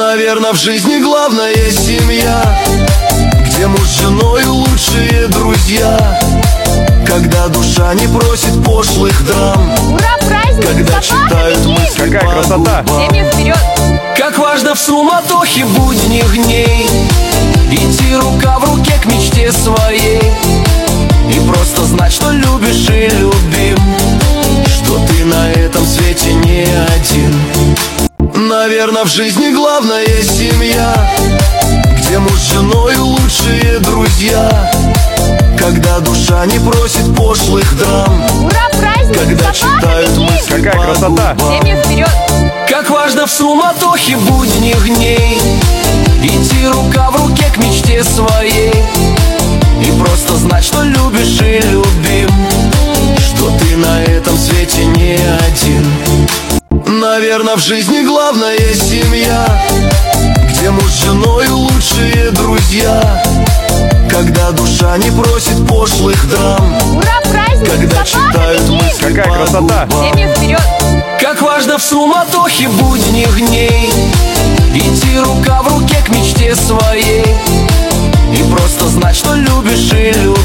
Наверное, в жизни главная семья, где муж с женой лучшие друзья. Когда душа не просит пошлых драм, Ура, праздник! когда читают мысли Какая по красота! губам. Семьи вперед! Как важно в суматохе будних дней идти рука в руке к мечте своей и просто знать, что любишь и любим, что ты на этом свете не один. Наверное, в жизни главная семья, где муж с женой лучшие друзья. Когда душа не просит пошлых драм, Ура, праздник! когда читают мысли Какая по красота! губам. Семьи вперед! Как важно в суматохе будних дней идти рука в руке к мечте своей и просто знать, что любишь и любим, что ты на этом свете не один. Наверное, в жизни главная семья, где муж с женой лучшие друзья. Когда душа не просит пошлых драм, Ура, праздник! когда читают мысли Какая по красота! губам. Семьи вперед! Как важно в суматохе будних дней идти рука в руке к мечте своей и просто знать, что любишь и любишь,